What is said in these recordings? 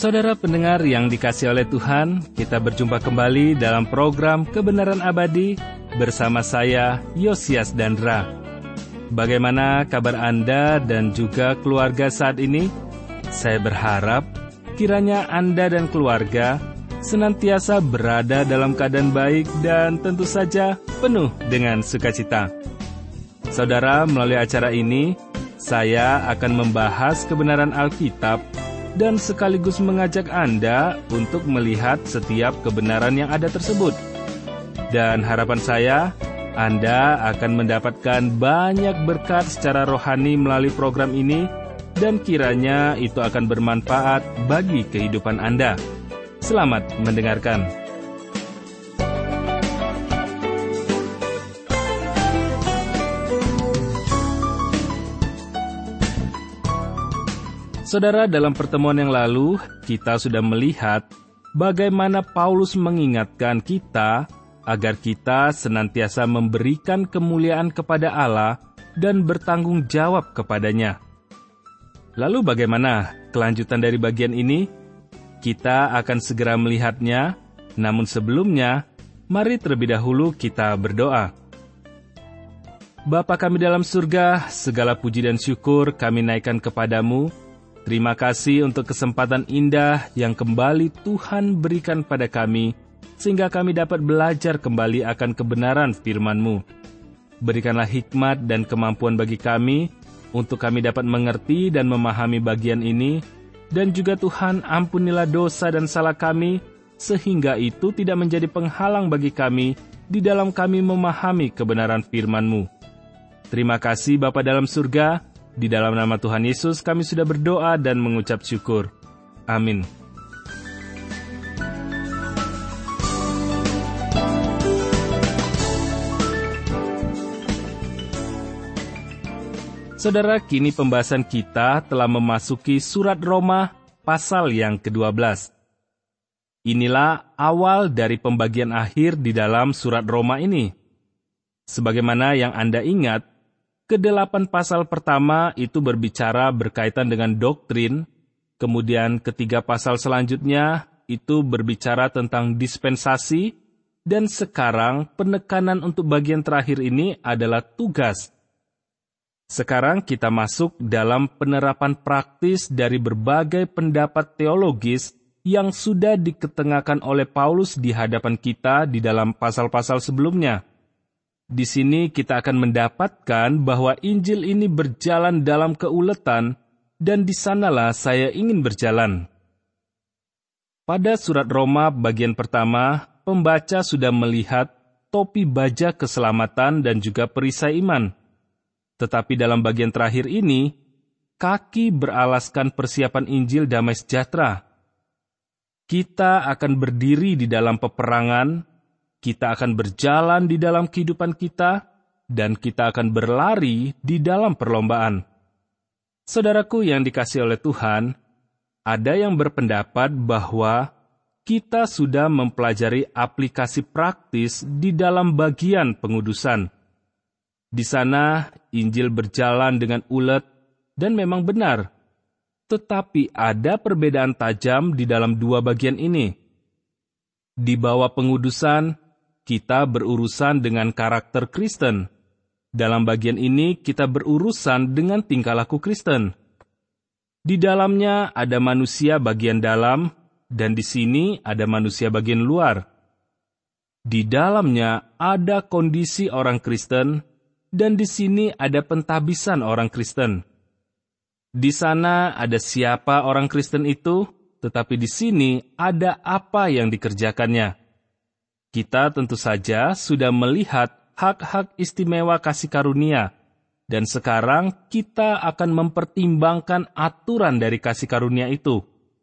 Saudara pendengar yang dikasihi oleh Tuhan, kita berjumpa kembali dalam program Kebenaran Abadi bersama saya, Yosias Dandra. Bagaimana kabar Anda dan juga keluarga saat ini? Saya berharap kiranya Anda dan keluarga senantiasa berada dalam keadaan baik dan tentu saja penuh dengan sukacita. Saudara, melalui acara ini, saya akan membahas kebenaran Alkitab dan sekaligus mengajak Anda untuk melihat setiap kebenaran yang ada tersebut. Dan harapan saya, Anda akan mendapatkan banyak berkat secara rohani melalui program ini, dan kiranya itu akan bermanfaat bagi kehidupan Anda. Selamat mendengarkan. Saudara, dalam pertemuan yang lalu, kita sudah melihat bagaimana Paulus mengingatkan kita agar kita senantiasa memberikan kemuliaan kepada Allah dan bertanggung jawab kepadanya. Lalu bagaimana kelanjutan dari bagian ini? Kita akan segera melihatnya, namun sebelumnya, mari terlebih dahulu kita berdoa. Bapa kami dalam surga, segala puji dan syukur kami naikkan kepadamu. Terima kasih untuk kesempatan indah yang kembali Tuhan berikan pada kami, sehingga kami dapat belajar kembali akan kebenaran firman-Mu. Berikanlah hikmat dan kemampuan bagi kami, untuk kami dapat mengerti dan memahami bagian ini, dan juga Tuhan ampunilah dosa dan salah kami, sehingga itu tidak menjadi penghalang bagi kami, di dalam kami memahami kebenaran firman-Mu. Terima kasih Bapa dalam surga. Di dalam nama Tuhan Yesus kami sudah berdoa dan mengucap syukur. Amin. Saudara, kini pembahasan kita telah memasuki surat Roma pasal yang ke-12. Inilah awal dari pembagian akhir di dalam surat Roma ini. Sebagaimana yang Anda ingat, ke-8 pasal pertama itu berbicara berkaitan dengan doktrin, kemudian ke-3 pasal selanjutnya itu berbicara tentang dispensasi, dan sekarang penekanan untuk bagian terakhir ini adalah tugas. Sekarang kita masuk dalam penerapan praktis dari berbagai pendapat teologis yang sudah diketengahkan oleh Paulus di hadapan kita di dalam pasal-pasal sebelumnya. Di sini kita akan mendapatkan bahwa Injil ini berjalan dalam keuletan, dan di sanalah saya ingin berjalan. Pada surat Roma bagian pertama, pembaca sudah melihat topi baja keselamatan dan juga perisai iman. Tetapi dalam bagian terakhir ini, kaki beralaskan persiapan Injil damai sejahtera. Kita akan berdiri di dalam peperangan, kita akan berjalan di dalam kehidupan kita, dan kita akan berlari di dalam perlombaan. Saudaraku yang dikasihi oleh Tuhan, ada yang berpendapat bahwa kita sudah mempelajari aplikasi praktis di dalam bagian pengudusan. Di sana, Injil berjalan dengan ulet dan memang benar. Tetapi ada perbedaan tajam di dalam dua bagian ini. Di bawah pengudusan, kita berurusan dengan karakter Kristen. Dalam bagian ini, kita berurusan dengan tingkah laku Kristen. Di dalamnya ada manusia bagian dalam, dan di sini ada manusia bagian luar. Di dalamnya ada kondisi orang Kristen, dan di sini ada pentabisan orang Kristen. Di sana ada siapa orang Kristen itu, tetapi di sini ada apa yang dikerjakannya. Kita tentu saja sudah melihat hak-hak istimewa kasih karunia, dan sekarang kita akan mempertimbangkan aturan dari kasih karunia itu.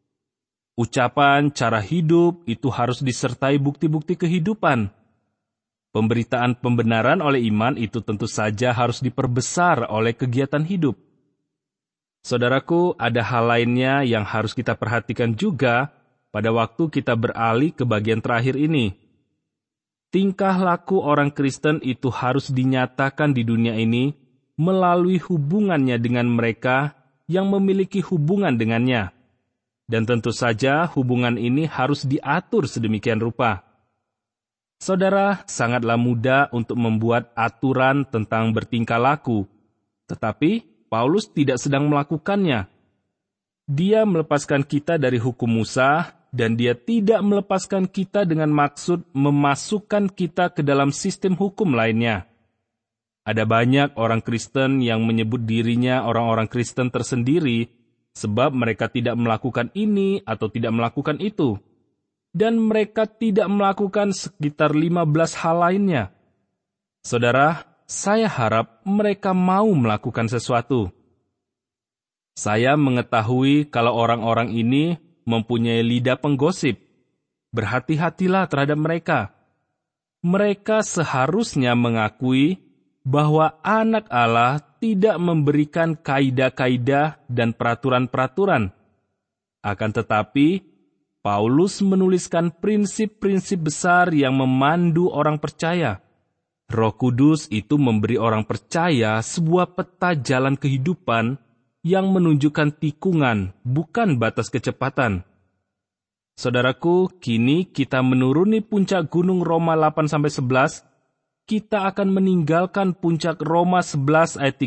Ucapan cara hidup itu harus disertai bukti-bukti kehidupan. Pemberitaan pembenaran oleh iman itu tentu saja harus diperbesar oleh kegiatan hidup. Saudaraku, ada hal lainnya yang harus kita perhatikan juga pada waktu kita beralih ke bagian terakhir ini. Tingkah laku orang Kristen itu harus dinyatakan di dunia ini melalui hubungannya dengan mereka yang memiliki hubungan dengannya. Dan tentu saja hubungan ini harus diatur sedemikian rupa. Saudara, sangatlah mudah untuk membuat aturan tentang bertingkah laku, tetapi Paulus tidak sedang melakukannya. Dia melepaskan kita dari hukum Musa, dan dia tidak melepaskan kita dengan maksud memasukkan kita ke dalam sistem hukum lainnya. Ada banyak orang Kristen yang menyebut dirinya orang-orang Kristen tersendiri, sebab mereka tidak melakukan ini atau tidak melakukan itu. Dan mereka tidak melakukan sekitar 15 hal lainnya. Saudara, saya harap mereka mau melakukan sesuatu. Saya mengetahui kalau orang-orang ini mempunyai lidah penggosip. Berhati-hatilah terhadap mereka. Mereka seharusnya mengakui bahwa anak Allah tidak memberikan kaidah-kaidah dan peraturan-peraturan. Akan tetapi, Paulus menuliskan prinsip-prinsip besar yang memandu orang percaya. Roh Kudus itu memberi orang percaya sebuah peta jalan kehidupan yang menunjukkan tikungan, bukan batas kecepatan. Saudaraku, kini kita menuruni puncak gunung Roma 8-11, kita akan meninggalkan puncak Roma 11 ayat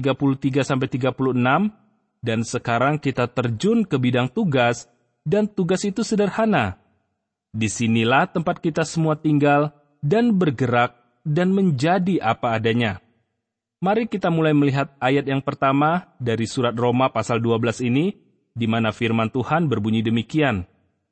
33-36, dan sekarang kita terjun ke bidang tugas, dan tugas itu sederhana. Disinilah tempat kita semua tinggal dan bergerak dan menjadi apa adanya. Mari kita mulai melihat ayat yang pertama dari surat Roma pasal 12 ini, di mana firman Tuhan berbunyi demikian.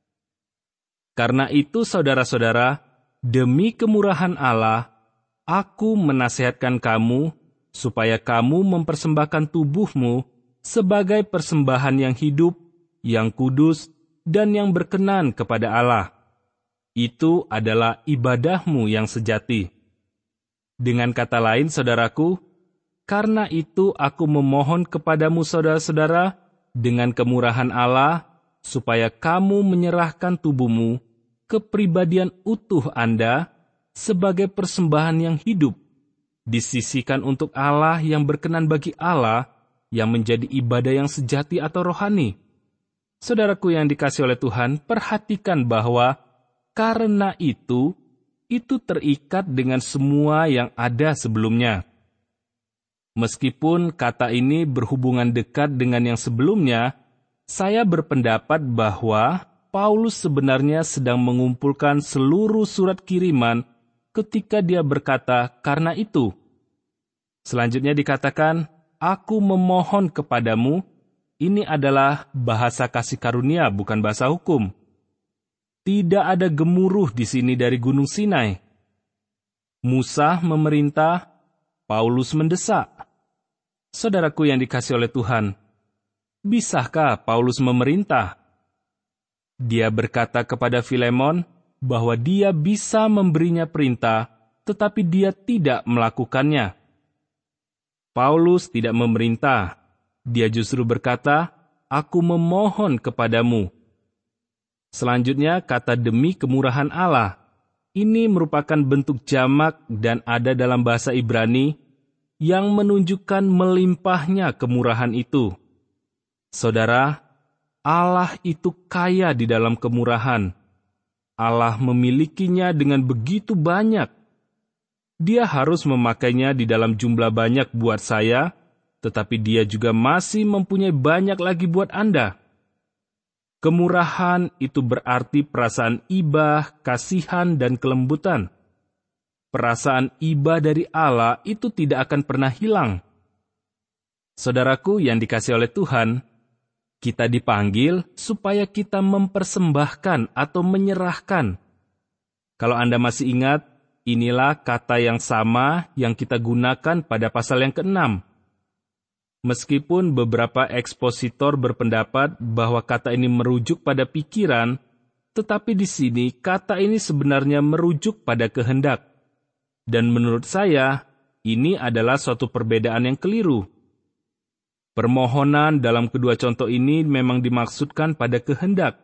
Karena itu saudara-saudara, demi kemurahan Allah, aku menasihatkan kamu supaya kamu mempersembahkan tubuhmu sebagai persembahan yang hidup, yang kudus, dan yang berkenan kepada Allah. Itu adalah ibadahmu yang sejati. Dengan kata lain, saudaraku, karena itu aku memohon kepadamu saudara-saudara, dengan kemurahan Allah, supaya kamu menyerahkan tubuhmu, kepribadian utuh Anda, sebagai persembahan yang hidup, disisihkan untuk Allah yang berkenan bagi Allah, yang menjadi ibadah yang sejati atau rohani. Saudaraku yang dikasihi oleh Tuhan, perhatikan bahwa karena itu terikat dengan semua yang ada sebelumnya. Meskipun kata ini berhubungan dekat dengan yang sebelumnya, saya berpendapat bahwa Paulus sebenarnya sedang mengumpulkan seluruh surat kiriman ketika dia berkata, karena itu. Selanjutnya dikatakan, aku memohon kepadamu. Ini adalah bahasa kasih karunia, bukan bahasa hukum. Tidak ada gemuruh di sini dari Gunung Sinai. Musa memerintah, Paulus mendesak. Saudaraku yang dikasihi oleh Tuhan, bisakah Paulus memerintah? Dia berkata kepada Filemon bahwa dia bisa memberinya perintah, tetapi dia tidak melakukannya. Paulus tidak memerintah. Dia justru berkata, aku memohon kepadamu. Selanjutnya, kata demi kemurahan Allah. Ini merupakan bentuk jamak dan ada dalam bahasa Ibrani yang menunjukkan melimpahnya kemurahan itu. Saudara, Allah itu kaya di dalam kemurahan. Allah memilikinya dengan begitu banyak. Dia harus memakainya di dalam jumlah banyak buat saya, tetapi dia juga masih mempunyai banyak lagi buat Anda. Kemurahan itu berarti perasaan iba, kasihan, dan kelembutan. Perasaan iba dari Allah itu tidak akan pernah hilang. Saudaraku yang dikasihi oleh Tuhan, kita dipanggil supaya kita mempersembahkan atau menyerahkan. Kalau Anda masih ingat, inilah kata yang sama yang kita gunakan pada pasal yang ke-6. Meskipun beberapa ekspositor berpendapat bahwa kata ini merujuk pada pikiran, tetapi di sini kata ini sebenarnya merujuk pada kehendak. Dan menurut saya, ini adalah suatu perbedaan yang keliru. Permohonan dalam kedua contoh ini memang dimaksudkan pada kehendak.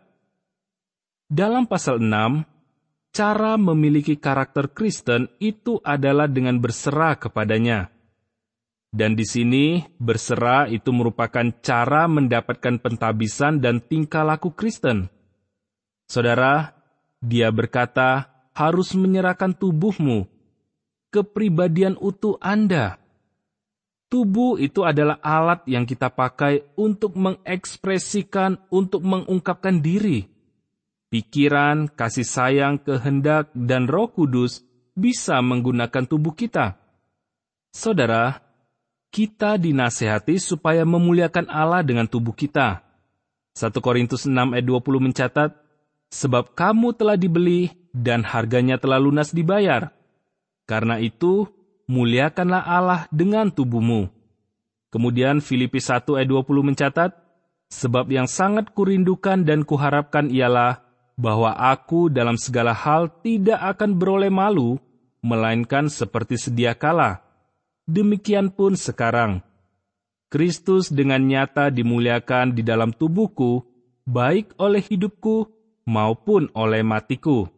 Dalam pasal 6, cara memiliki karakter Kristen itu adalah dengan berserah kepadanya. Dan di sini, berserah itu merupakan cara mendapatkan pentabisan dan tingkah laku Kristen. Saudara, dia berkata, harus menyerahkan tubuhmu, kepribadian utuh Anda. Tubuh itu adalah alat yang kita pakai untuk mengekspresikan, untuk mengungkapkan diri. Pikiran, kasih sayang, kehendak, dan Roh Kudus bisa menggunakan tubuh kita. Saudara, kita dinasehati supaya memuliakan Allah dengan tubuh kita. 1 Korintus 6 ayat 20 mencatat, sebab kamu telah dibeli dan harganya telah lunas dibayar. Karena itu, muliakanlah Allah dengan tubuhmu. Kemudian Filipi 1 ayat 20 mencatat, sebab yang sangat kurindukan dan kuharapkan ialah bahwa aku dalam segala hal tidak akan beroleh malu, melainkan seperti sedia kala. Demikian pun sekarang. Kristus dengan nyata dimuliakan di dalam tubuhku, baik oleh hidupku maupun oleh matiku.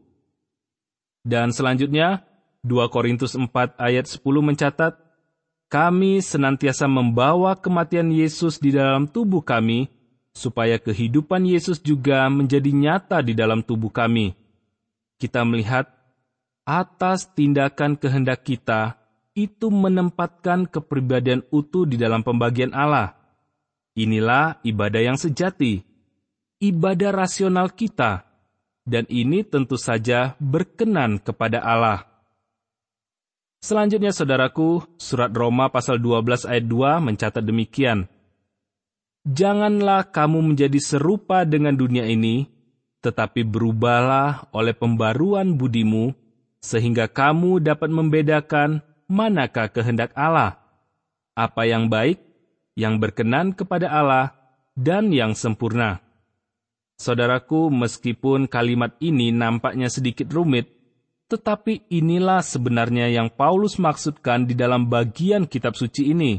Dan selanjutnya, 2 Korintus 4 ayat 10 mencatat, kami senantiasa membawa kematian Yesus di dalam tubuh kami, supaya kehidupan Yesus juga menjadi nyata di dalam tubuh kami. Kita melihat, atas tindakan kehendak kita, itu menempatkan kepribadian utuh di dalam pembagian Allah. Inilah ibadah yang sejati, ibadah rasional kita, dan ini tentu saja berkenan kepada Allah. Selanjutnya, saudaraku, surat Roma pasal 12 ayat 2 mencatat demikian, janganlah kamu menjadi serupa dengan dunia ini, tetapi berubahlah oleh pembaruan budimu, sehingga kamu dapat membedakan manakah kehendak Allah, apa yang baik, yang berkenan kepada Allah, dan yang sempurna. Saudaraku, meskipun kalimat ini nampaknya sedikit rumit, tetapi inilah sebenarnya yang Paulus maksudkan di dalam bagian kitab suci ini.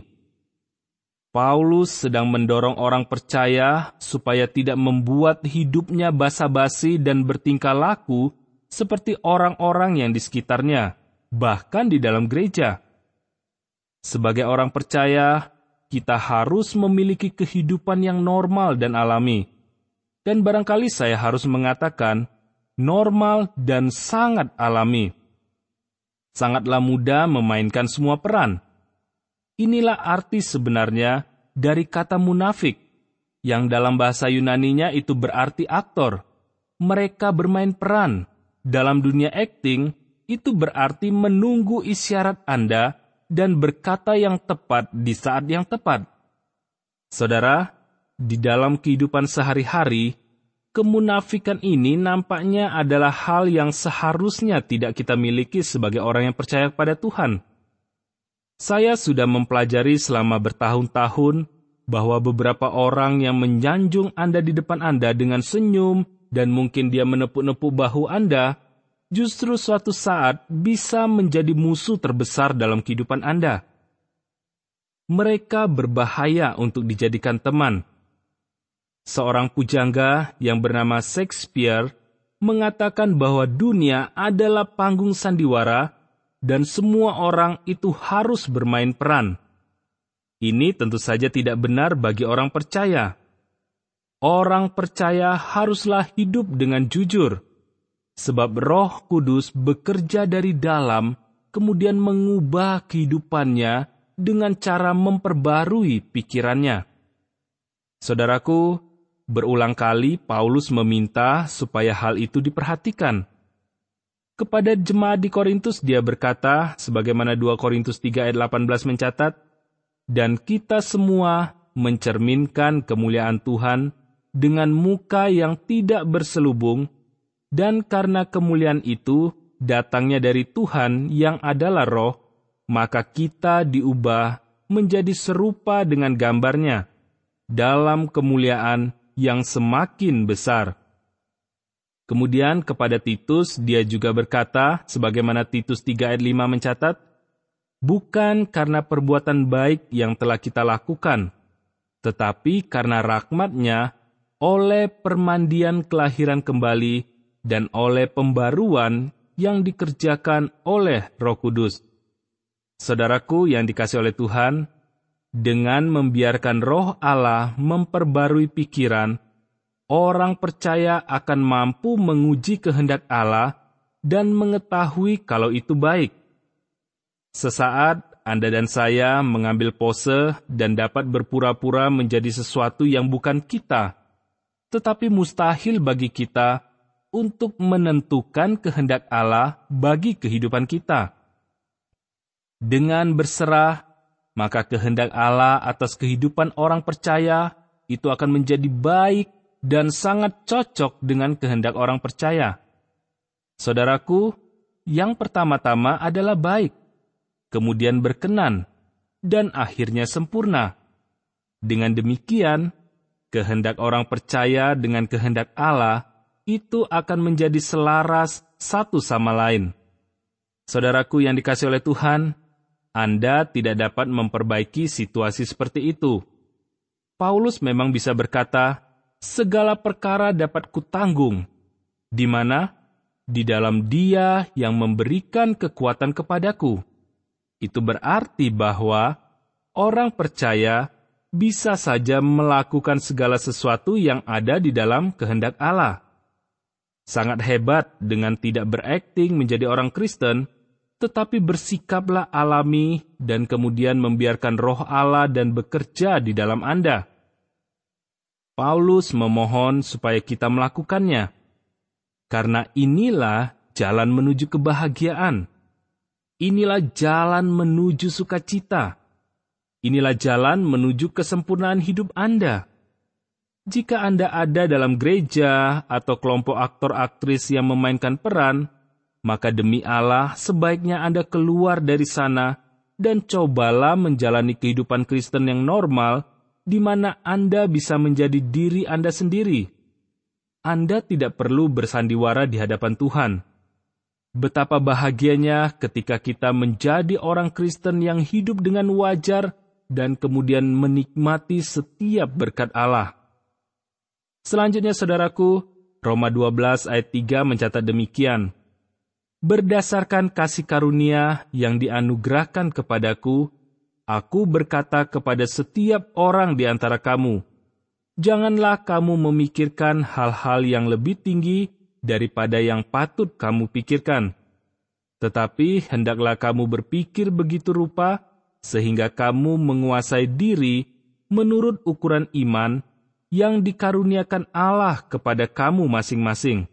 Paulus sedang mendorong orang percaya supaya tidak membuat hidupnya basa-basi dan bertingkah laku seperti orang-orang yang di sekitarnya, bahkan di dalam gereja. Sebagai orang percaya, kita harus memiliki kehidupan yang normal dan alami. Dan barangkali saya harus mengatakan, normal dan sangat alami. Sangatlah mudah memainkan semua peran. Inilah arti sebenarnya dari kata munafik, yang dalam bahasa Yunaninya itu berarti aktor. Mereka bermain peran. Dalam dunia akting, itu berarti menunggu isyarat Anda dan berkata yang tepat di saat yang tepat. Saudara, di dalam kehidupan sehari-hari, kemunafikan ini nampaknya adalah hal yang seharusnya tidak kita miliki sebagai orang yang percaya kepada Tuhan. Saya sudah mempelajari selama bertahun-tahun bahwa beberapa orang yang menyanjung Anda di depan Anda dengan senyum dan mungkin dia menepuk-nepuk bahu Anda, justru suatu saat bisa menjadi musuh terbesar dalam kehidupan Anda. Mereka berbahaya untuk dijadikan teman. Seorang pujangga yang bernama Shakespeare mengatakan bahwa dunia adalah panggung sandiwara dan semua orang itu harus bermain peran. Ini tentu saja tidak benar bagi orang percaya. Orang percaya haruslah hidup dengan jujur, sebab Roh Kudus bekerja dari dalam, kemudian mengubah kehidupannya dengan cara memperbarui pikirannya. Saudaraku, berulang kali Paulus meminta supaya hal itu diperhatikan. Kepada jemaat di Korintus dia berkata, sebagaimana 2 Korintus 3 ayat 18 mencatat, dan kita semua mencerminkan kemuliaan Tuhan dengan muka yang tidak berselubung, dan karena kemuliaan itu datangnya dari Tuhan yang adalah Roh, maka kita diubah menjadi serupa dengan gambarnya dalam kemuliaan yang semakin besar. Kemudian kepada Titus dia juga berkata, sebagaimana Titus 3 ayat 5 mencatat, bukan karena perbuatan baik yang telah kita lakukan, tetapi karena rahmat-Nya oleh permandian kelahiran kembali dan oleh pembaruan yang dikerjakan oleh Roh Kudus. Saudaraku yang dikasihi oleh Tuhan, dengan membiarkan Roh Allah memperbarui pikiran, orang percaya akan mampu menguji kehendak Allah dan mengetahui kalau itu baik. Sesaat Anda dan saya mengambil pose dan dapat berpura-pura menjadi sesuatu yang bukan kita, tetapi mustahil bagi kita untuk menentukan kehendak Allah bagi kehidupan kita. Dengan berserah, maka kehendak Allah atas kehidupan orang percaya itu akan menjadi baik dan sangat cocok dengan kehendak orang percaya. Saudaraku, yang pertama-tama adalah baik, kemudian berkenan, dan akhirnya sempurna. Dengan demikian, kehendak orang percaya dengan kehendak Allah itu akan menjadi selaras satu sama lain. Saudaraku yang dikasihi oleh Tuhan, Anda tidak dapat memperbaiki situasi seperti itu. Paulus memang bisa berkata, segala perkara dapat kutanggung, di mana? Di dalam Dia yang memberikan kekuatan kepadaku. Itu berarti bahwa orang percaya bisa saja melakukan segala sesuatu yang ada di dalam kehendak Allah. Sangat hebat dengan tidak berakting menjadi orang Kristen, tetapi bersikaplah alami dan kemudian membiarkan Roh Allah dan bekerja di dalam Anda. Paulus memohon supaya kita melakukannya, karena inilah jalan menuju kebahagiaan. Inilah jalan menuju sukacita. Inilah jalan menuju kesempurnaan hidup Anda. Jika Anda ada dalam gereja atau kelompok aktor-aktris yang memainkan peran, maka demi Allah sebaiknya Anda keluar dari sana dan cobalah menjalani kehidupan Kristen yang normal, di mana Anda bisa menjadi diri Anda sendiri. Anda tidak perlu bersandiwara di hadapan Tuhan. Betapa bahagianya ketika kita menjadi orang Kristen yang hidup dengan wajar dan kemudian menikmati setiap berkat Allah. Selanjutnya, saudaraku, Roma 12 ayat 3 mencatat demikian. Berdasarkan kasih karunia yang dianugerahkan kepadaku, aku berkata kepada setiap orang di antara kamu, janganlah kamu memikirkan hal-hal yang lebih tinggi daripada yang patut kamu pikirkan. Tetapi hendaklah kamu berpikir begitu rupa, sehingga kamu menguasai diri menurut ukuran iman yang dikaruniakan Allah kepada kamu masing-masing.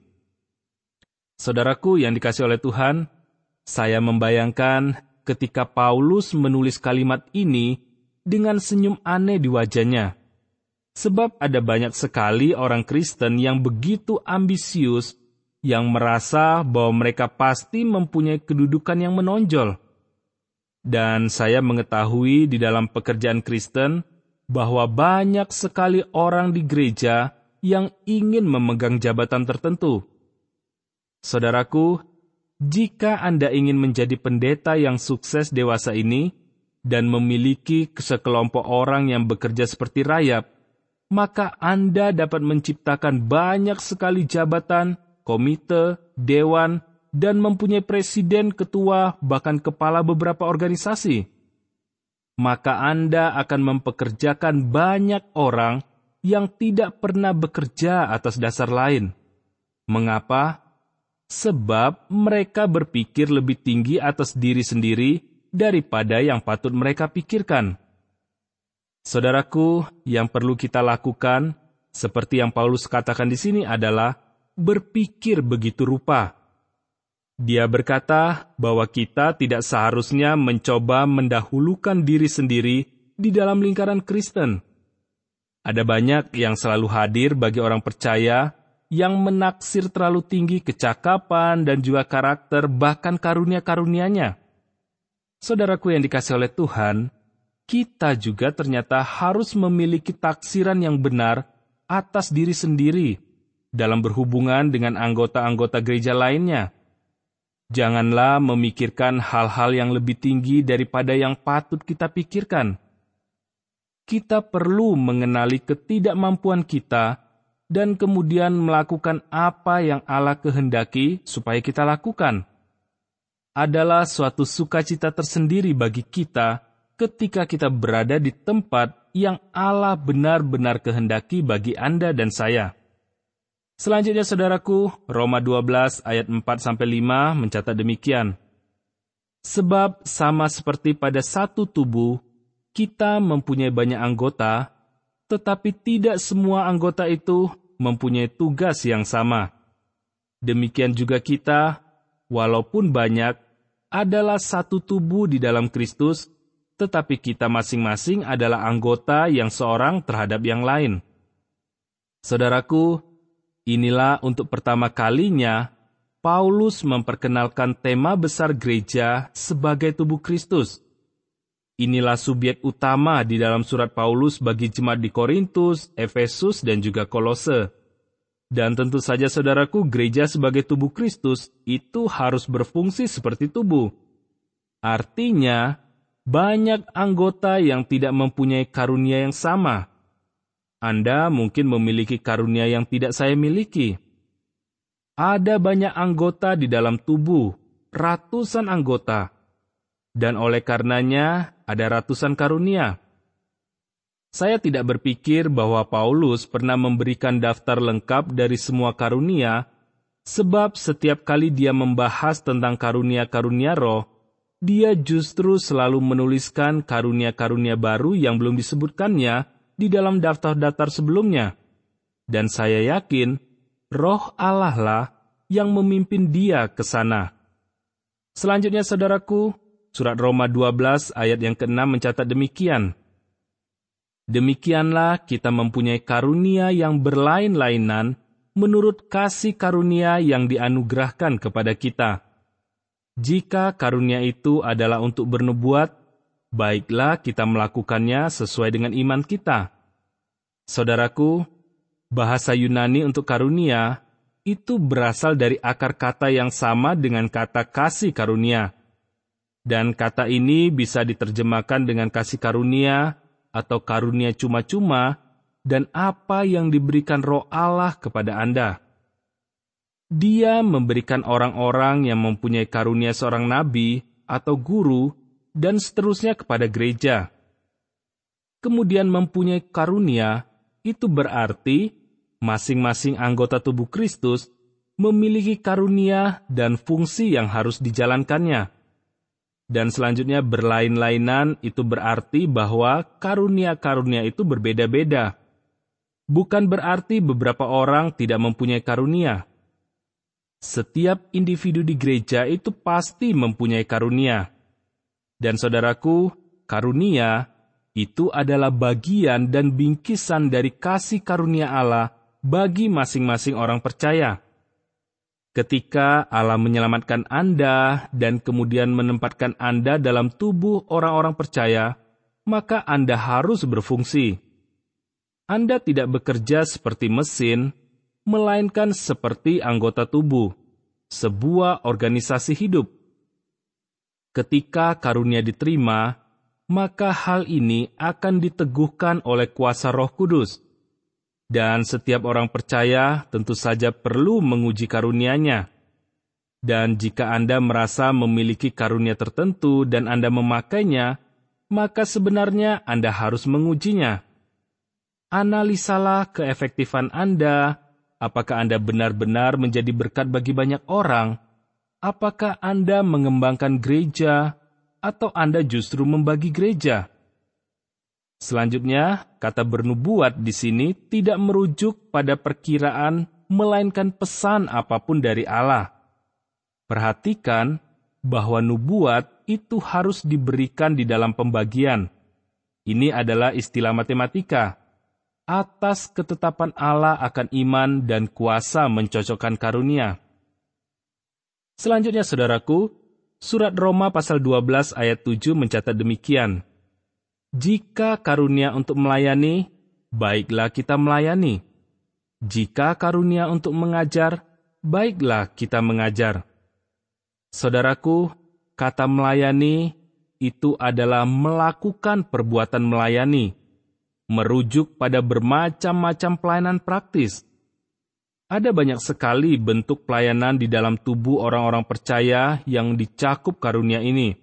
Saudaraku yang dikasihi oleh Tuhan, saya membayangkan ketika Paulus menulis kalimat ini dengan senyum aneh di wajahnya. Sebab ada banyak sekali orang Kristen yang begitu ambisius, yang merasa bahwa mereka pasti mempunyai kedudukan yang menonjol. Dan saya mengetahui di dalam pekerjaan Kristen bahwa banyak sekali orang di gereja yang ingin memegang jabatan tertentu. Saudaraku, jika Anda ingin menjadi pendeta yang sukses dewasa ini dan memiliki sekelompok orang yang bekerja seperti rayap, maka Anda dapat menciptakan banyak sekali jabatan, komite, dewan, dan mempunyai presiden, ketua, bahkan kepala beberapa organisasi. Maka Anda akan mempekerjakan banyak orang yang tidak pernah bekerja atas dasar lain. Mengapa? Sebab mereka berpikir lebih tinggi atas diri sendiri daripada yang patut mereka pikirkan. Saudaraku, yang perlu kita lakukan, seperti yang Paulus katakan di sini adalah berpikir begitu rupa. Dia berkata bahwa kita tidak seharusnya mencoba mendahulukan diri sendiri di dalam lingkaran Kristen. Ada banyak yang selalu hadir bagi orang percaya yang menaksir terlalu tinggi kecakapan dan juga karakter, bahkan karunia-karunianya. Saudaraku yang dikasihi oleh Tuhan, kita juga ternyata harus memiliki taksiran yang benar atas diri sendiri dalam berhubungan dengan anggota-anggota gereja lainnya. Janganlah memikirkan hal-hal yang lebih tinggi daripada yang patut kita pikirkan. Kita perlu mengenali ketidakmampuan kita dan kemudian melakukan apa yang Allah kehendaki supaya kita lakukan. Adalah suatu sukacita tersendiri bagi kita ketika kita berada di tempat yang Allah benar-benar kehendaki bagi Anda dan saya. Selanjutnya saudaraku, Roma 12 ayat 4-5 mencatat demikian. Sebab sama seperti pada satu tubuh, kita mempunyai banyak anggota, tetapi tidak semua anggota itu mempunyai tugas yang sama. Demikian juga kita, walaupun banyak, adalah satu tubuh di dalam Kristus, tetapi kita masing-masing adalah anggota yang seorang terhadap yang lain. Saudaraku, inilah untuk pertama kalinya Paulus memperkenalkan tema besar gereja sebagai tubuh Kristus. Inilah subjek utama di dalam surat Paulus bagi jemaat di Korintus, Efesus, dan juga Kolose. Dan tentu saja saudaraku, gereja sebagai tubuh Kristus itu harus berfungsi seperti tubuh. Artinya, banyak anggota yang tidak mempunyai karunia yang sama. Anda mungkin memiliki karunia yang tidak saya miliki. Ada banyak anggota di dalam tubuh, ratusan anggota. Dan oleh karenanya, ada ratusan karunia. Saya tidak berpikir bahwa Paulus pernah memberikan daftar lengkap dari semua karunia, sebab setiap kali dia membahas tentang karunia-karunia roh, dia justru selalu menuliskan karunia-karunia baru yang belum disebutkannya di dalam daftar-daftar sebelumnya. Dan saya yakin, Roh Allah lah yang memimpin dia ke sana. Selanjutnya saudaraku, surat Roma 12 ayat yang ke-6 mencatat demikian. Demikianlah kita mempunyai karunia yang berlain-lainan menurut kasih karunia yang dianugerahkan kepada kita. Jika karunia itu adalah untuk bernubuat, baiklah kita melakukannya sesuai dengan iman kita. Saudaraku, bahasa Yunani untuk karunia itu berasal dari akar kata yang sama dengan kata kasih karunia. Dan kata ini bisa diterjemahkan dengan kasih karunia atau karunia cuma-cuma dan apa yang diberikan Roh Allah kepada Anda. Dia memberikan orang-orang yang mempunyai karunia seorang nabi atau guru dan seterusnya kepada gereja. Kemudian mempunyai karunia itu berarti masing-masing anggota tubuh Kristus memiliki karunia dan fungsi yang harus dijalankannya. Dan selanjutnya berlain-lainan itu berarti bahwa karunia-karunia itu berbeda-beda. Bukan berarti beberapa orang tidak mempunyai karunia. Setiap individu di gereja itu pasti mempunyai karunia. Dan saudaraku, karunia itu adalah bagian dan bingkisan dari kasih karunia Allah bagi masing-masing orang percaya. Ketika Allah menyelamatkan Anda dan kemudian menempatkan Anda dalam tubuh orang-orang percaya, maka Anda harus berfungsi. Anda tidak bekerja seperti mesin, melainkan seperti anggota tubuh, sebuah organisasi hidup. Ketika karunia diterima, maka hal ini akan diteguhkan oleh kuasa Roh Kudus. Dan setiap orang percaya tentu saja perlu menguji karunia-Nya. Dan jika Anda merasa memiliki karunia tertentu dan Anda memakainya, maka sebenarnya Anda harus mengujinya. Analisalah keefektifan Anda. Apakah Anda benar-benar menjadi berkat bagi banyak orang? Apakah Anda mengembangkan gereja? Atau Anda justru membagi gereja? Selanjutnya, kata bernubuat di sini tidak merujuk pada perkiraan, melainkan pesan apapun dari Allah. Perhatikan bahwa nubuat itu harus diberikan di dalam pembagian. Ini adalah istilah matematika. Atas ketetapan Allah akan iman dan kuasa mencocokkan karunia. Selanjutnya, saudaraku, surat Roma pasal 12 ayat 7 mencatat demikian. Jika karunia untuk melayani, baiklah kita melayani. Jika karunia untuk mengajar, baiklah kita mengajar. Saudaraku, kata melayani itu adalah melakukan perbuatan melayani, merujuk pada bermacam-macam pelayanan praktis. Ada banyak sekali bentuk pelayanan di dalam tubuh orang-orang percaya yang dicakup karunia ini.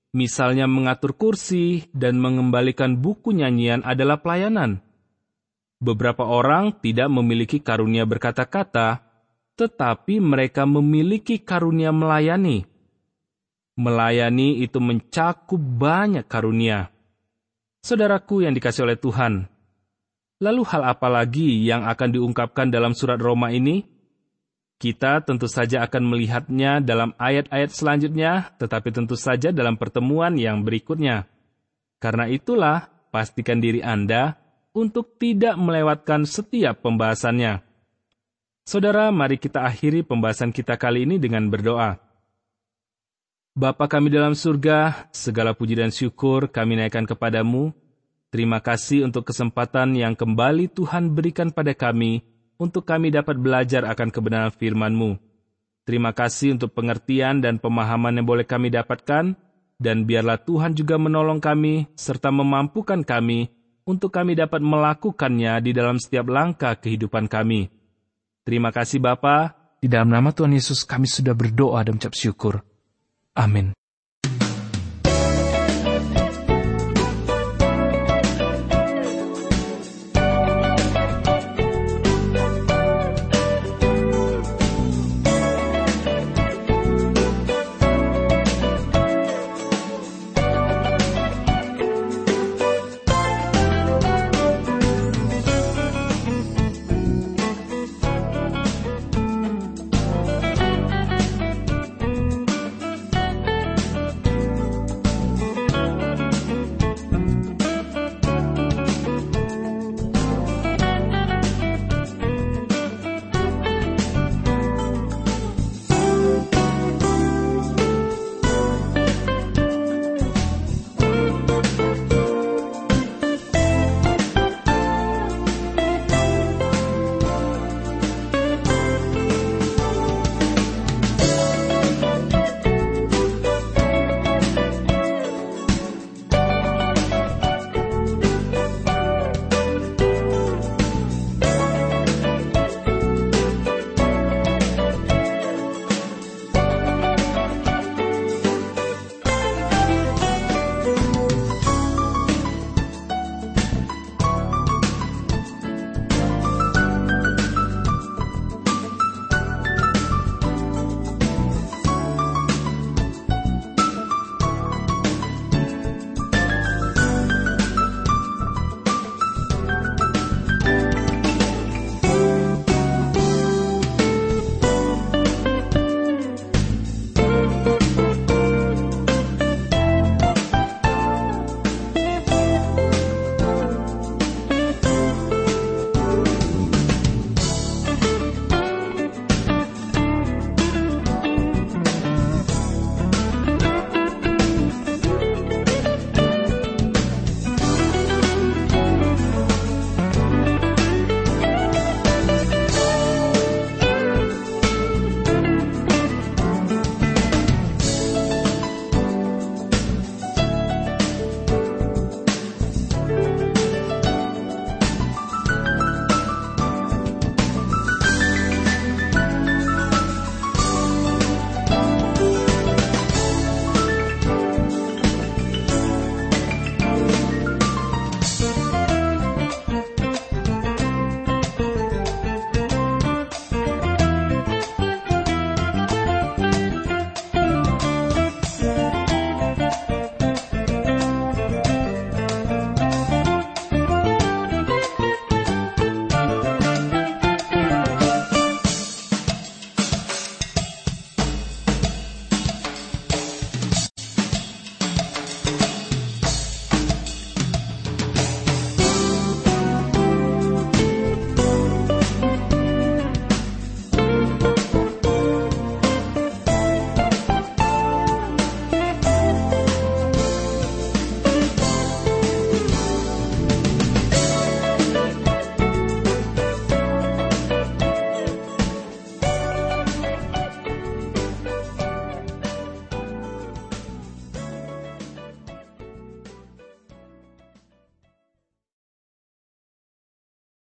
Misalnya mengatur kursi dan mengembalikan buku nyanyian adalah pelayanan. Beberapa orang tidak memiliki karunia berkata-kata, tetapi mereka memiliki karunia melayani. Melayani itu mencakup banyak karunia. Saudaraku yang dikasihi oleh Tuhan, lalu hal apa lagi yang akan diungkapkan dalam surat Roma ini? Kita tentu saja akan melihatnya dalam ayat-ayat selanjutnya, tetapi tentu saja dalam pertemuan yang berikutnya. Karena itulah, pastikan diri Anda untuk tidak melewatkan setiap pembahasannya. Saudara, mari kita akhiri pembahasan kita kali ini dengan berdoa. Bapa kami dalam surga, segala puji dan syukur kami naikkan kepadamu. Terima kasih untuk kesempatan yang kembali Tuhan berikan pada kami, untuk kami dapat belajar akan kebenaran firman-Mu. Terima kasih untuk pengertian dan pemahaman yang boleh kami dapatkan, dan biarlah Tuhan juga menolong kami, serta memampukan kami, untuk kami dapat melakukannya di dalam setiap langkah kehidupan kami. Terima kasih Bapa, di dalam nama Tuhan Yesus kami sudah berdoa dan mengucap syukur. Amin.